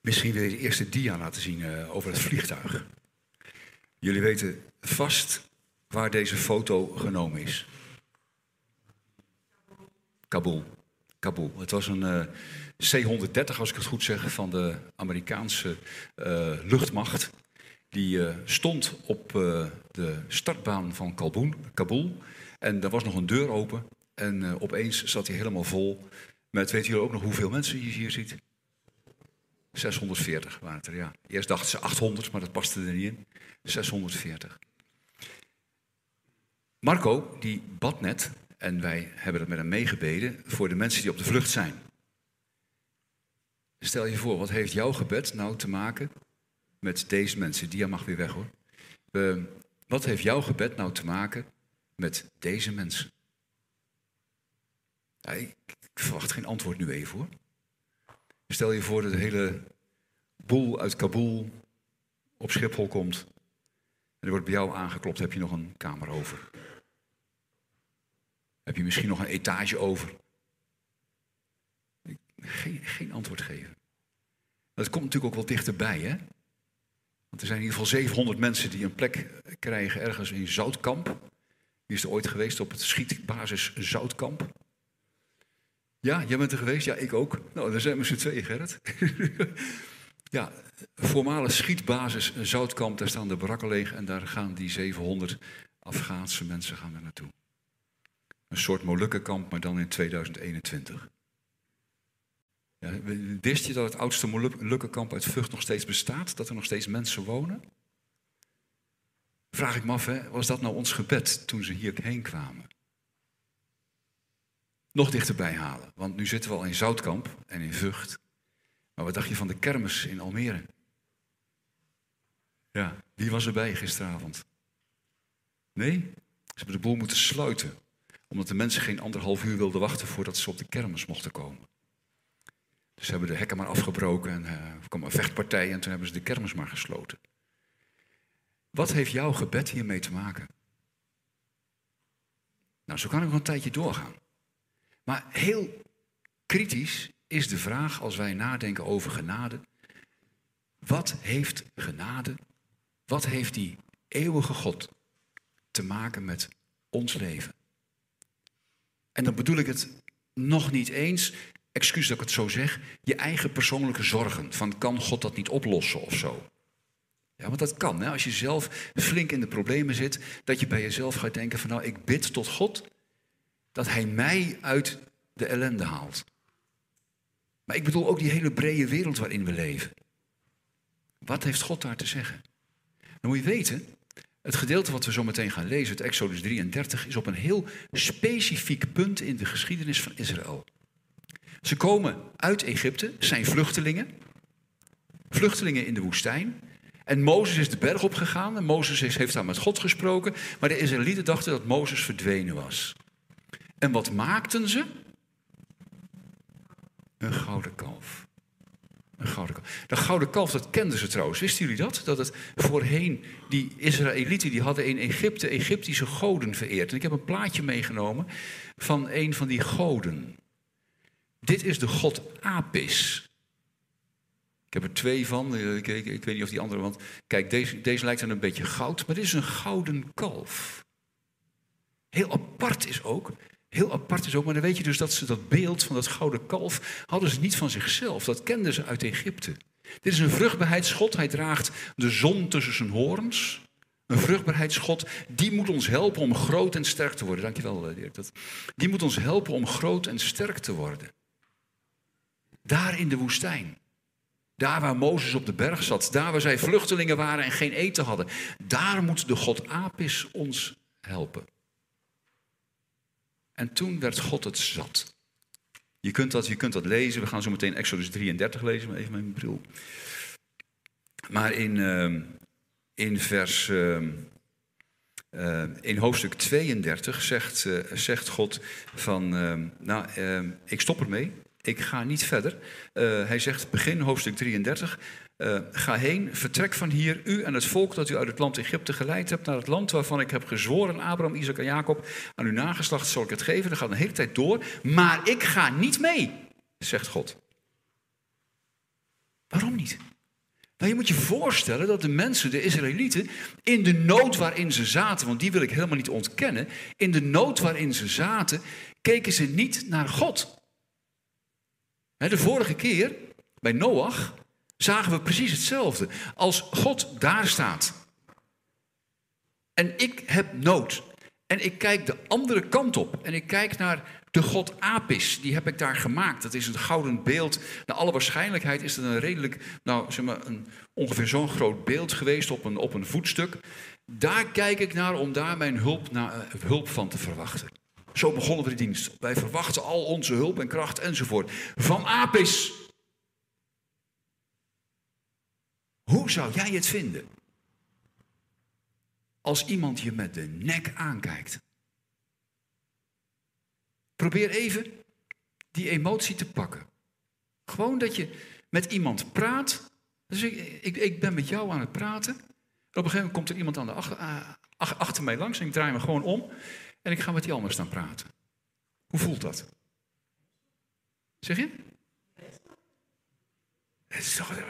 Misschien wil je de eerste dia laten zien over het vliegtuig. Jullie weten vast waar deze foto genomen is. Kabul. Het was een C-130, als ik het goed zeg, van de Amerikaanse luchtmacht. Die stond op de startbaan van Kabul. En er was nog een deur open. En opeens zat hij helemaal vol met, weten jullie ook nog hoeveel mensen je hier ziet? 640 waren het er, ja. Eerst dachten ze 800, maar dat paste er niet in. 640. Marco, die bad net, en wij hebben dat met hem meegebeden, voor de mensen die op de vlucht zijn. Stel je voor, wat heeft jouw gebed nou te maken met deze mensen? Dia mag weer weg, hoor. Wat heeft jouw gebed nou te maken met deze mensen? Ja, ik verwacht geen antwoord nu even, hoor. Stel je voor dat de hele boel uit Kabul op Schiphol komt. En er wordt bij jou aangeklopt, heb je nog een kamer over? Heb je misschien nog een etage over? Geen antwoord geven. Dat komt natuurlijk ook wel dichterbij, hè? Want er zijn in ieder geval 700 mensen die een plek krijgen ergens in Zoutkamp. Wie is er ooit geweest op het schietbasis Zoutkamp? Ja, jij bent er geweest? Ja, ik ook. Nou, daar zijn we z'n tweeën, Gerrit. Ja, voormalig schietbasis Zoutkamp, daar staan de barakken leeg en daar gaan die 700 Afghaanse mensen gaan er naartoe. Een soort Molukkenkamp, maar dan in 2021. Ja, wist je dat het oudste Molukkenkamp uit Vught nog steeds bestaat? Dat er nog steeds mensen wonen? Vraag ik me af, hè, was dat nou ons gebed toen ze hierheen kwamen? Nog dichterbij halen, want nu zitten we al in Zoutkamp en in Vught. Maar wat dacht je van de kermis in Almere? Ja, wie was erbij gisteravond? Nee? Ze hebben de boel moeten sluiten. Omdat de mensen geen 1,5 uur wilden wachten voordat ze op de kermis mochten komen. Dus ze hebben de hekken maar afgebroken en er kwam een vechtpartij en toen hebben ze de kermis maar gesloten. Wat heeft jouw gebed hiermee te maken? Nou, zo kan ik nog een tijdje doorgaan. Maar heel kritisch is de vraag als wij nadenken over genade. Wat heeft genade, wat heeft die eeuwige God te maken met ons leven? En dan bedoel ik het nog niet eens, excuus dat ik het zo zeg, je eigen persoonlijke zorgen. Van kan God dat niet oplossen of zo? Ja, want dat kan. Hè? Als je zelf flink in de problemen zit, dat je bij jezelf gaat denken van nou, ik bid tot God dat hij mij uit de ellende haalt. Maar ik bedoel ook die hele brede wereld waarin we leven. Wat heeft God daar te zeggen? Dan moet je weten, het gedeelte wat we zo meteen gaan lezen, het Exodus 33, is op een heel specifiek punt in de geschiedenis van Israël. Ze komen uit Egypte, zijn vluchtelingen in de woestijn. En Mozes is de berg opgegaan en Mozes heeft daar met God gesproken. Maar de Israëlieten dachten dat Mozes verdwenen was. En wat maakten ze? Een gouden kalf. Een gouden kalf. Dat gouden kalf, dat kenden ze trouwens. Wisten jullie dat? Dat het voorheen, die Israëlieten, die hadden in Egypte Egyptische goden vereerd. En ik heb een plaatje meegenomen van een van die goden. Dit is de god Apis. Ik heb er 2 van. Ik weet niet of die andere, want kijk, deze lijkt dan een beetje goud. Maar dit is een gouden kalf. Heel apart is ook, maar dan weet je dus dat ze dat beeld van dat gouden kalf hadden ze niet van zichzelf. Dat kenden ze uit Egypte. Dit is een vruchtbaarheidsgod. Hij draagt de zon tussen zijn hoorns. Een vruchtbaarheidsgod, die moet ons helpen om groot en sterk te worden. Dankjewel, Dirk. Die moet ons helpen om groot en sterk te worden. Daar in de woestijn. Daar waar Mozes op de berg zat. Daar waar zij vluchtelingen waren en geen eten hadden. Daar moet de god Apis ons helpen. En toen werd God het zat. Je kunt dat lezen. We gaan zo meteen Exodus 33 lezen. Even met mijn bril. Maar in hoofdstuk 32 zegt God van, ik stop ermee. Ik ga niet verder. Hij zegt, begin hoofdstuk 33. Ga heen, vertrek van hier, u en het volk dat u uit het land Egypte geleid hebt, naar het land waarvan ik heb gezworen, Abraham, Isaac en Jacob, aan uw nageslacht zal ik het geven. Dat gaat een hele tijd door. Maar ik ga niet mee, zegt God. Waarom niet? Nou, je moet je voorstellen dat de mensen, de Israëlieten, in de nood waarin ze zaten, want die wil ik helemaal niet ontkennen, in de nood waarin ze zaten, keken ze niet naar God. De vorige keer, bij Noach, zagen we precies hetzelfde. Als God daar staat en ik heb nood en ik kijk de andere kant op en ik kijk naar de god Apis, die heb ik daar gemaakt. Dat is een gouden beeld. Naar alle waarschijnlijkheid is het een redelijk, ongeveer zo'n groot beeld geweest op een voetstuk. Daar kijk ik naar om daar mijn hulp van te verwachten. Zo begonnen we de dienst. Wij verwachten al onze hulp en kracht enzovoort. Van Apis. Hoe zou jij het vinden als iemand je met de nek aankijkt? Probeer even die emotie te pakken. Gewoon dat je met iemand praat. Dus ik ben met jou aan het praten. Op een gegeven moment komt er iemand achter mij langs en ik draai me gewoon om. En ik ga met die ander staan praten. Hoe voelt dat? Zeg je? Het is toch...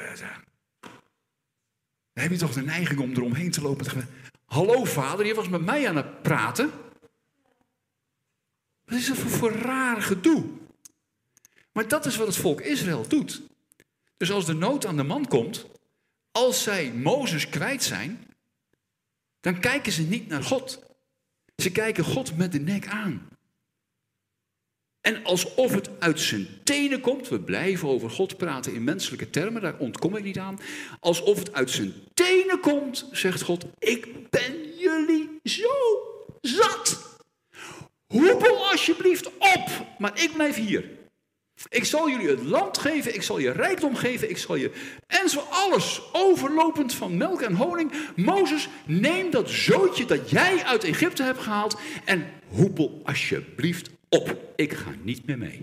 Dan heb je toch de neiging om eromheen te lopen en te zeggen... Hallo vader, je was met mij aan het praten. Wat is dat voor raar gedoe? Maar dat is wat het volk Israël doet. Dus als de nood aan de man komt, als zij Mozes kwijt zijn, dan kijken ze niet naar God. Ze kijken God met de nek aan. En alsof het uit zijn tenen komt, we blijven over God praten in menselijke termen, daar ontkom ik niet aan. Alsof het uit zijn tenen komt, zegt God, ik ben jullie zo zat. Hoepel alsjeblieft op, maar ik blijf hier. Ik zal jullie het land geven, ik zal je rijkdom geven, ik zal je... En zo alles, overlopend van melk en honing. Mozes, neem dat zootje dat jij uit Egypte hebt gehaald en hoepel alsjeblieft op. Ik ga niet meer mee.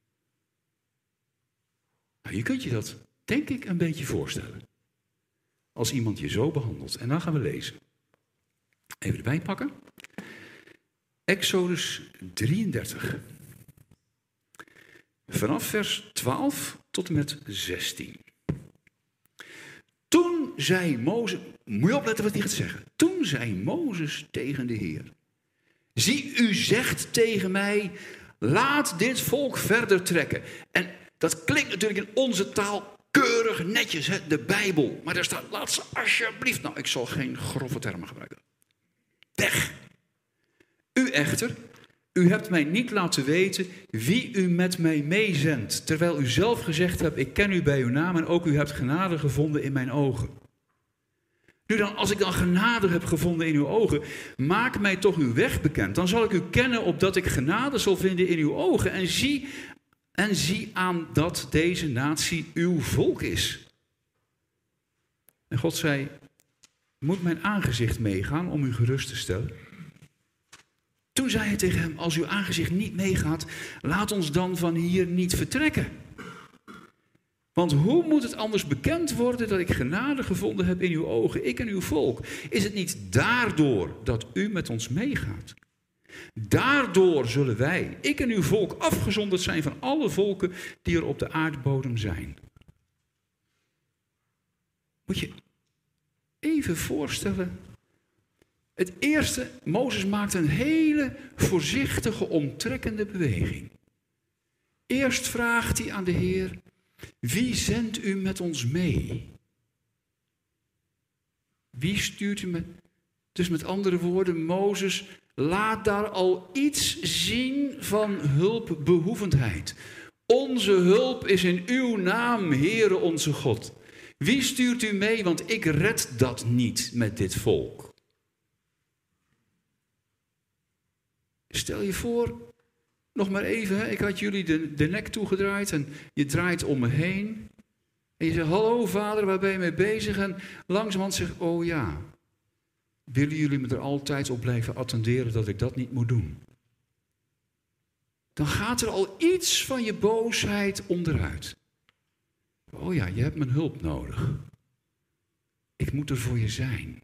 Nou, je kunt je dat, denk ik, een beetje voorstellen. Als iemand je zo behandelt. En dan gaan we lezen. Even erbij pakken. Exodus 33. Vanaf vers 12 tot en met 16. Toen zei Mozes, moet je opletten wat hij gaat zeggen. Toen zei Mozes tegen de Heer. Zie, u zegt tegen mij, laat dit volk verder trekken. En dat klinkt natuurlijk in onze taal keurig netjes, de Bijbel. Maar daar staat, laat ze alsjeblieft, nou ik zal geen grove termen gebruiken. Weg. U echter, u hebt mij niet laten weten wie u met mij meezendt, terwijl u zelf gezegd hebt, ik ken u bij uw naam en ook u hebt genade gevonden in mijn ogen. Nu dan, als ik dan genade heb gevonden in uw ogen, maak mij toch uw weg bekend. Dan zal ik u kennen opdat ik genade zal vinden in uw ogen en zie aan dat deze natie uw volk is. En God zei, moet mijn aangezicht meegaan om u gerust te stellen? Toen zei hij tegen hem, als uw aangezicht niet meegaat, laat ons dan van hier niet vertrekken. Want hoe moet het anders bekend worden dat ik genade gevonden heb in uw ogen, ik en uw volk? Is het niet daardoor dat u met ons meegaat? Daardoor zullen wij, ik en uw volk, afgezonderd zijn van alle volken die er op de aardbodem zijn. Moet je even voorstellen. Het eerste, Mozes maakt een hele voorzichtige, omtrekkende beweging. Eerst vraagt hij aan de Heer, wie zendt u met ons mee? Wie stuurt u me? Dus met andere woorden, Mozes, laat daar al iets zien van hulpbehoevendheid. Onze hulp is in uw naam, Heere onze God. Wie stuurt u mee, want ik red dat niet met dit volk. Stel je voor, nog maar even, ik had jullie de nek toegedraaid en je draait om me heen. En je zegt, hallo vader, waar ben je mee bezig? En langzamerhand zeg ik, oh ja, willen jullie me er altijd op blijven attenderen dat ik dat niet moet doen? Dan gaat er al iets van je boosheid onderuit. Oh ja, je hebt mijn hulp nodig. Ik moet er voor je zijn.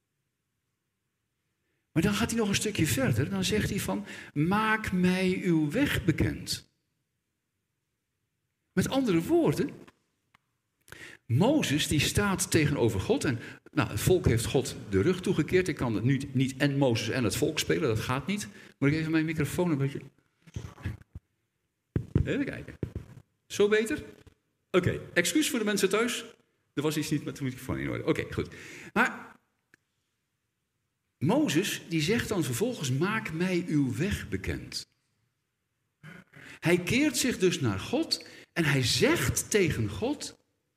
Maar dan gaat hij nog een stukje verder. Dan zegt hij van, maak mij uw weg bekend. Met andere woorden, Mozes die staat tegenover God en het volk heeft God de rug toegekeerd. Ik kan het nu niet en Mozes en het volk spelen, dat gaat niet. Moet ik even mijn microfoon een beetje... Even kijken. Zo beter? Oké, excuus voor de mensen thuis. Er was iets niet met de microfoon in orde. Oké, goed. Maar Mozes die zegt dan vervolgens, maak mij uw weg bekend. Hij keert zich dus naar God en hij zegt tegen God,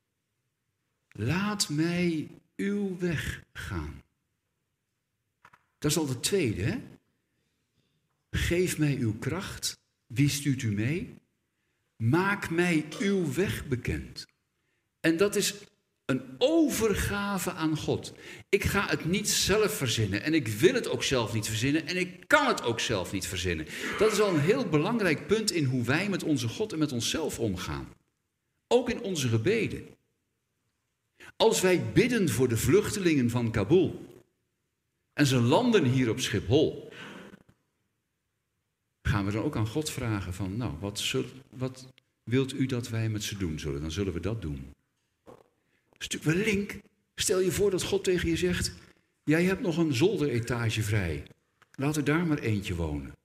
laat mij uw weg gaan. Dat is al de tweede, hè? Geef mij uw kracht. Wie stuurt u mee? Maak mij uw weg bekend. En dat is een overgave aan God. Ik ga het niet zelf verzinnen. En ik wil het ook zelf niet verzinnen. En ik kan het ook zelf niet verzinnen. Dat is al een heel belangrijk punt in hoe wij met onze God en met onszelf omgaan. Ook in onze gebeden. Als wij bidden voor de vluchtelingen van Kabul. En ze landen hier op Schiphol. Gaan we dan ook aan God vragen van, wat wilt u dat wij met ze doen zullen? Dan zullen we dat doen. Stuk wel link. Stel je voor dat God tegen je zegt, jij hebt nog een zolderetage vrij. Laat er daar maar eentje wonen.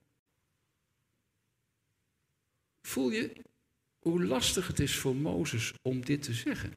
Voel je hoe lastig het is voor Mozes om dit te zeggen?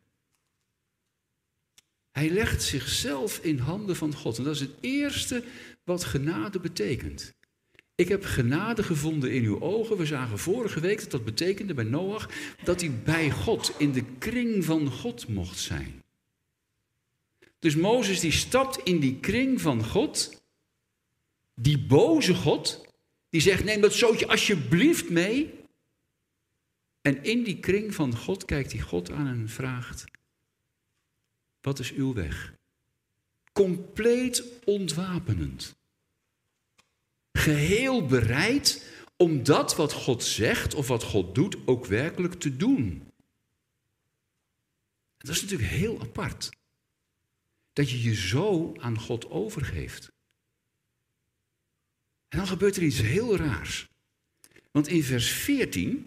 Hij legt zichzelf in handen van God. En dat is het eerste wat genade betekent. Ik heb genade gevonden in uw ogen. We zagen vorige week dat dat betekende bij Noach dat hij bij God, in de kring van God mocht zijn. Dus Mozes die stapt in die kring van God, die boze God, die zegt neem dat zootje alsjeblieft mee. En in die kring van God kijkt hij God aan en vraagt, wat is uw weg? Compleet ontwapenend. Geheel bereid om dat wat God zegt of wat God doet ook werkelijk te doen. Dat is natuurlijk heel apart. Dat je je zo aan God overgeeft. En dan gebeurt er iets heel raars. Want in vers 14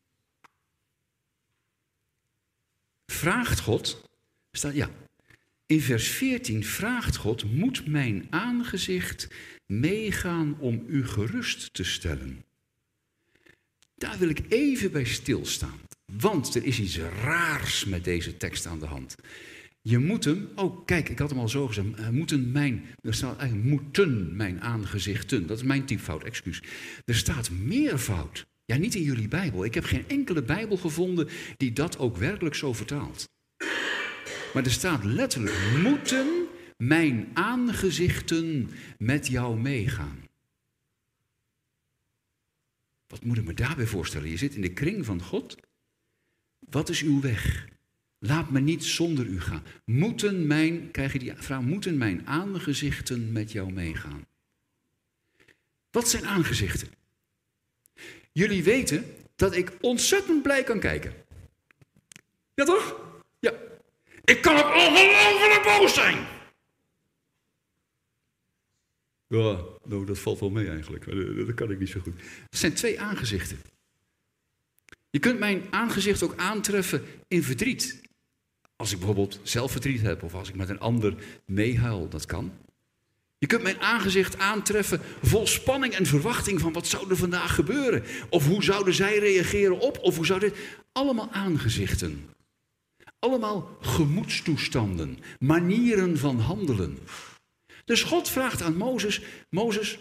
vraagt God, in vers 14 vraagt God, moet mijn aangezicht meegaan om u gerust te stellen? Daar wil ik even bij stilstaan. Want er is iets raars met deze tekst aan de hand. Je moet hem, kijk, ik had hem al zo gezegd, er staat eigenlijk moeten mijn aangezichten. Dat is mijn typfout, excuus. Er staat meervoud. Ja, niet in jullie Bijbel. Ik heb geen enkele Bijbel gevonden die dat ook werkelijk zo vertaalt. Maar er staat letterlijk, moeten mijn aangezichten met jou meegaan. Wat moet ik me daarbij voorstellen? Je zit in de kring van God. Wat is uw weg? Laat me niet zonder u gaan. Krijg je die vraag, moeten mijn aangezichten met jou meegaan? Wat zijn aangezichten? Jullie weten dat ik ontzettend blij kan kijken. Ja toch? Ja. Ik kan ook ongelooflijk boos zijn. Ja, dat valt wel mee eigenlijk. Dat kan ik niet zo goed. Het zijn twee aangezichten. Je kunt mijn aangezicht ook aantreffen in verdriet. Als ik bijvoorbeeld zelf verdriet heb of als ik met een ander meehuil, dat kan. Je kunt mijn aangezicht aantreffen vol spanning en verwachting van wat zou er vandaag gebeuren. Of hoe zouden zij reageren op, of hoe zou dit... Allemaal aangezichten. Allemaal gemoedstoestanden, manieren van handelen. Dus God vraagt aan Mozes, Mozes,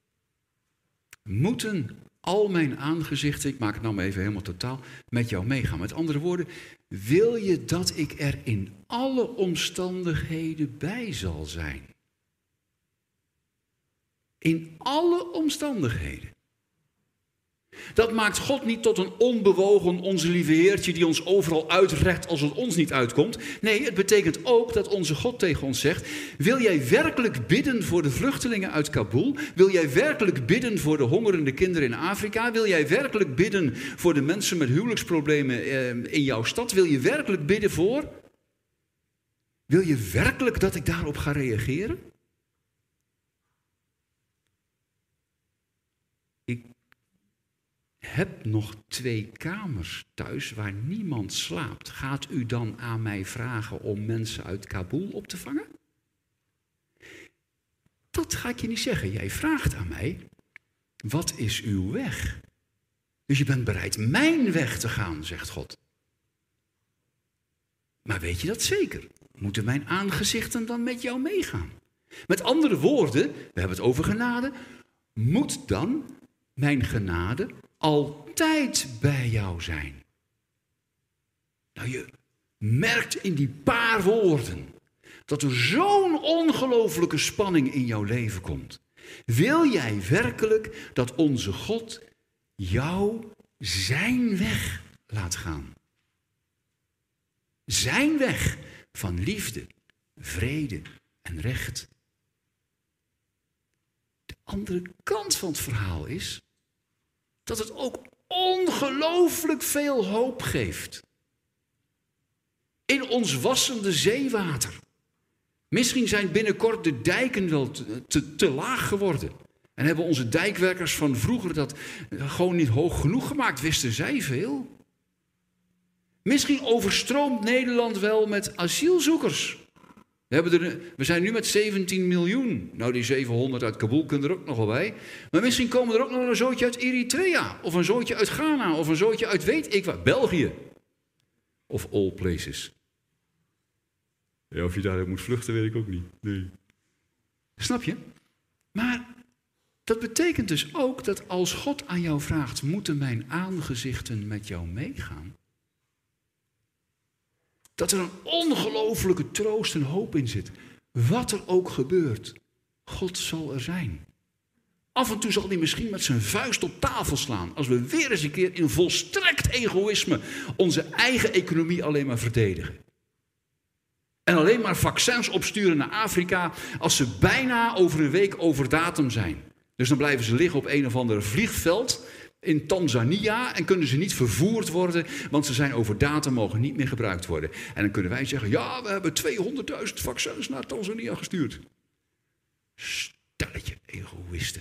moeten al mijn aangezichten, ik maak het nou maar even helemaal totaal, met jou meegaan? Met andere woorden, wil je dat ik er in alle omstandigheden bij zal zijn? In alle omstandigheden. Dat maakt God niet tot een onbewogen, onze lieve Heertje die ons overal uitredt als het ons niet uitkomt. Nee, het betekent ook dat onze God tegen ons zegt, wil jij werkelijk bidden voor de vluchtelingen uit Kabul? Wil jij werkelijk bidden voor de hongerende kinderen in Afrika? Wil jij werkelijk bidden voor de mensen met huwelijksproblemen in jouw stad? Wil je werkelijk bidden voor? Wil je werkelijk dat ik daarop ga reageren? heb nog 2 kamers thuis waar niemand slaapt. Gaat u dan aan mij vragen om mensen uit Kabul op te vangen? Dat ga ik je niet zeggen. Jij vraagt aan mij, wat is uw weg? Dus je bent bereid mijn weg te gaan, zegt God. Maar weet je dat zeker? Moeten mijn aangezichten dan met jou meegaan? Met andere woorden, we hebben het over genade, moet dan mijn genade altijd bij jou zijn? Nou, je merkt in die paar woorden dat er zo'n ongelooflijke spanning in jouw leven komt. Wil jij werkelijk dat onze God jou zijn weg laat gaan? Zijn weg van liefde, vrede en recht. De andere kant van het verhaal is dat het ook ongelooflijk veel hoop geeft. In ons wassende zeewater. Misschien zijn binnenkort de dijken wel te laag geworden. En hebben onze dijkwerkers van vroeger dat gewoon niet hoog genoeg gemaakt, wisten zij veel. Misschien overstroomt Nederland wel met asielzoekers. We zijn nu met 17 miljoen. Nou, die 700 uit Kabul kunnen er ook nog wel bij. Maar misschien komen er ook nog een zootje uit Eritrea. Of een zootje uit Ghana. Of een zootje uit weet ik wat. België. Of all places. Ja, of je daar moet vluchten, weet ik ook niet. Nee. Snap je? Maar dat betekent dus ook dat als God aan jou vraagt, moeten mijn aangezichten met jou meegaan? Dat er een ongelofelijke troost en hoop in zit. Wat er ook gebeurt, God zal er zijn. Af en toe zal hij misschien met zijn vuist op tafel slaan. Als we weer eens een keer in volstrekt egoïsme onze eigen economie alleen maar verdedigen. En alleen maar vaccins opsturen naar Afrika als ze bijna over een week over datum zijn. Dus dan blijven ze liggen op een of ander vliegveld in Tanzania en kunnen ze niet vervoerd worden, want ze zijn over datum, mogen niet meer gebruikt worden. En dan kunnen wij zeggen, ja, we hebben 200.000 vaccins naar Tanzania gestuurd. Stelletje egoïsten.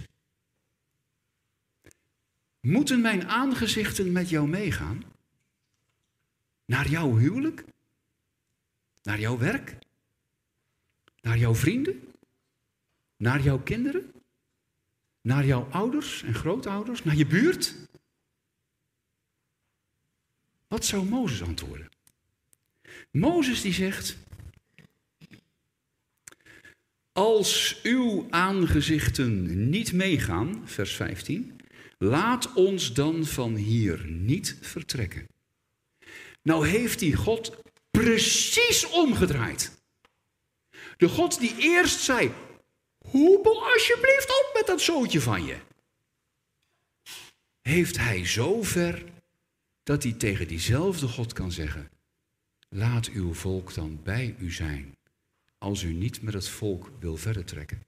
Moeten mijn aangezichten met jou meegaan? Naar jouw huwelijk? Naar jouw werk? Naar jouw vrienden? Naar jouw kinderen? Naar jouw ouders en grootouders? Naar je buurt? Wat zou Mozes antwoorden? Mozes die zegt, als uw aangezichten niet meegaan, vers 15, laat ons dan van hier niet vertrekken. Nou heeft die God precies omgedraaid. De God die eerst zei, hoepel alsjeblieft op met dat zootje van je. Heeft hij zo ver dat hij tegen diezelfde God kan zeggen, laat uw volk dan bij u zijn, als u niet met het volk wil verder trekken.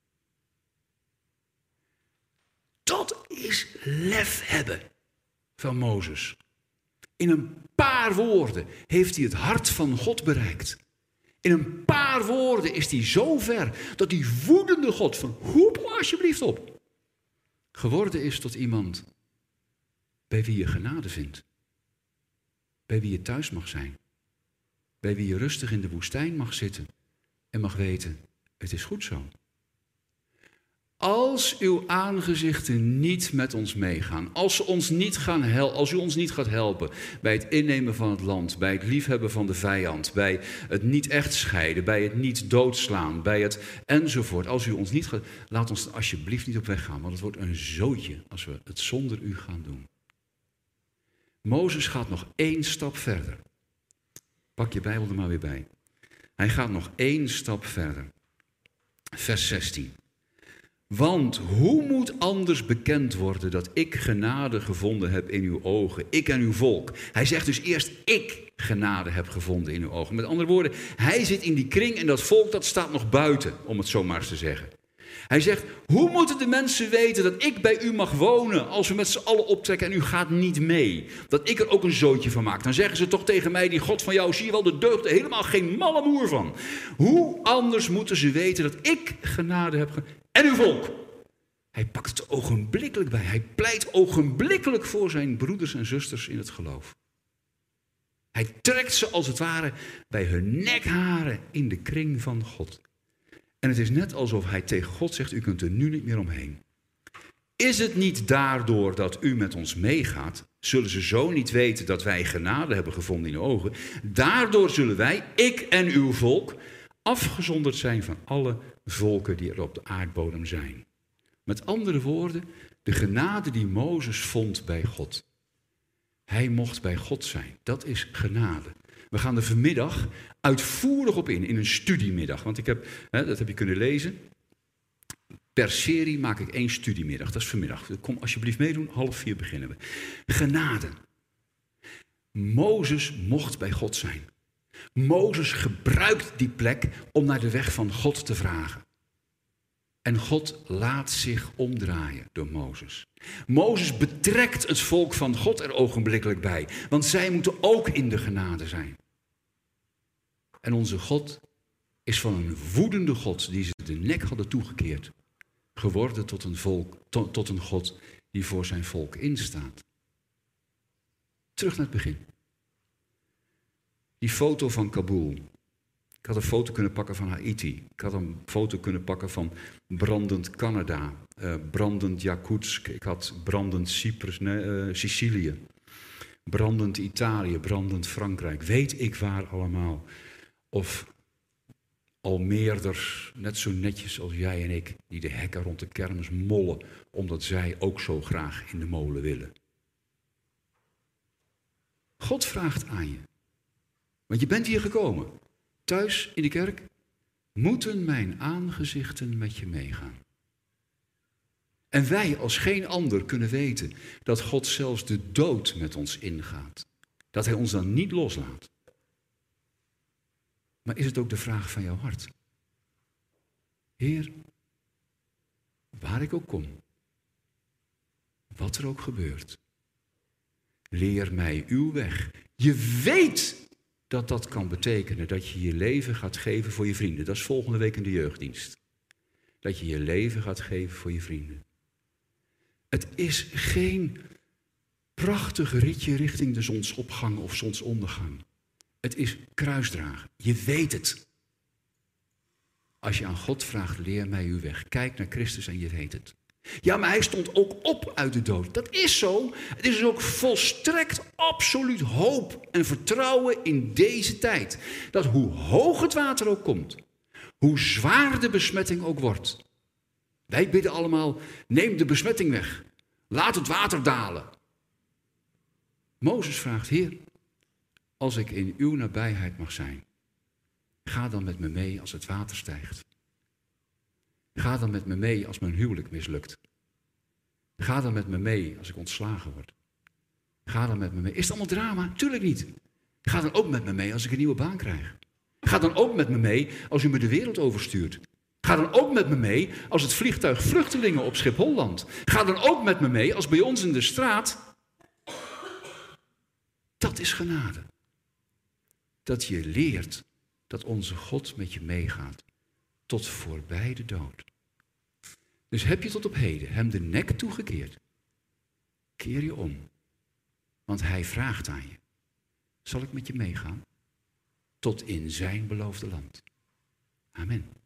Dat is lef hebben van Mozes. In een paar woorden heeft hij het hart van God bereikt. In een paar woorden is hij zo ver dat die woedende God van hoepel alsjeblieft op geworden is tot iemand bij wie je genade vindt. Bij wie je thuis mag zijn. Bij wie je rustig in de woestijn mag zitten en mag weten, het is goed zo. Als uw aangezichten niet met ons meegaan, als u ons niet gaat helpen bij het innemen van het land, bij het liefhebben van de vijand, bij het niet echt scheiden, bij het niet doodslaan, bij het enzovoort. Als u ons niet gaat, laat ons alsjeblieft niet op weg gaan, want het wordt een zootje als we het zonder u gaan doen. Mozes gaat nog 1 stap verder. Pak je Bijbel er maar weer bij. Hij gaat nog 1 stap verder. Vers 16. Want hoe moet anders bekend worden dat ik genade gevonden heb in uw ogen, ik en uw volk? Hij zegt dus eerst, ik genade heb gevonden in uw ogen. Met andere woorden, hij zit in die kring en dat volk dat staat nog buiten, om het zo maar eens te zeggen. Hij zegt, hoe moeten de mensen weten dat ik bij u mag wonen als we met z'n allen optrekken en u gaat niet mee? Dat ik er ook een zootje van maak. Dan zeggen ze toch tegen mij, die God van jou, zie je wel, de deugd er helemaal geen malle moer van. Hoe anders moeten ze weten dat ik genade heb en uw volk. Hij pakt het ogenblikkelijk bij. Hij pleit ogenblikkelijk voor zijn broeders en zusters in het geloof. Hij trekt ze als het ware bij hun nekharen in de kring van God. En het is net alsof hij tegen God zegt, u kunt er nu niet meer omheen. Is het niet daardoor dat u met ons meegaat, zullen ze zo niet weten dat wij genade hebben gevonden in uw ogen. Daardoor zullen wij, ik en uw volk, afgezonderd zijn van alle volken die er op de aardbodem zijn. Met andere woorden, de genade die Mozes vond bij God. Hij mocht bij God zijn. Dat is genade. We gaan er vanmiddag uitvoerig op in een studiemiddag. Want ik heb, dat heb je kunnen lezen. Per serie maak ik 1 studiemiddag. Dat is vanmiddag. Kom alsjeblieft meedoen, 3:30 beginnen we. Genade. Mozes mocht bij God zijn. Mozes gebruikt die plek om naar de weg van God te vragen. En God laat zich omdraaien door Mozes. Mozes betrekt het volk van God er ogenblikkelijk bij. Want zij moeten ook in de genade zijn. En onze God is van een woedende God die ze de nek hadden toegekeerd, geworden tot een God die voor zijn volk instaat. Terug naar het begin. Die foto van Kabul. Ik had een foto kunnen pakken van Haiti. Ik had een foto kunnen pakken van brandend Canada. Brandend Jakutsk. Ik had brandend Sicilië. Brandend Italië. Brandend Frankrijk. Weet ik waar allemaal. Of al meerders, net zo netjes als jij en ik, die de hekken rond de kermis mollen, omdat zij ook zo graag in de molen willen. God vraagt aan je. Want je bent hier gekomen. Thuis in de kerk. Moeten mijn aangezichten met je meegaan? En wij als geen ander kunnen weten dat God zelfs de dood met ons ingaat. Dat hij ons dan niet loslaat. Maar is het ook de vraag van jouw hart? Heer, waar ik ook kom, wat er ook gebeurt, leer mij uw weg. Je weet dat dat kan betekenen dat je je leven gaat geven voor je vrienden. Dat is volgende week in de jeugddienst. Dat je je leven gaat geven voor je vrienden. Het is geen prachtig ritje richting de zonsopgang of zonsondergang. Het is kruisdragen. Je weet het. Als je aan God vraagt, leer mij uw weg. Kijk naar Christus en je weet het. Ja, maar hij stond ook op uit de dood. Dat is zo. Het is ook volstrekt absoluut hoop en vertrouwen in deze tijd. Dat hoe hoog het water ook komt, hoe zwaar de besmetting ook wordt. Wij bidden allemaal, neem de besmetting weg. Laat het water dalen. Mozes vraagt, Heer, als ik in uw nabijheid mag zijn, ga dan met me mee als het water stijgt. Ga dan met me mee als mijn huwelijk mislukt. Ga dan met me mee als ik ontslagen word. Ga dan met me mee. Is het allemaal drama? Tuurlijk niet. Ga dan ook met me mee als ik een nieuwe baan krijg. Ga dan ook met me mee als u me de wereld overstuurt. Ga dan ook met me mee als het vliegtuig vluchtelingen op Schiphol landt. Ga dan ook met me mee als bij ons in de straat. Dat is genade. Dat je leert dat onze God met je meegaat. Tot voorbij de dood. Dus heb je tot op heden hem de nek toegekeerd. Keer je om. Want hij vraagt aan je. Zal ik met je meegaan? Tot in zijn beloofde land. Amen.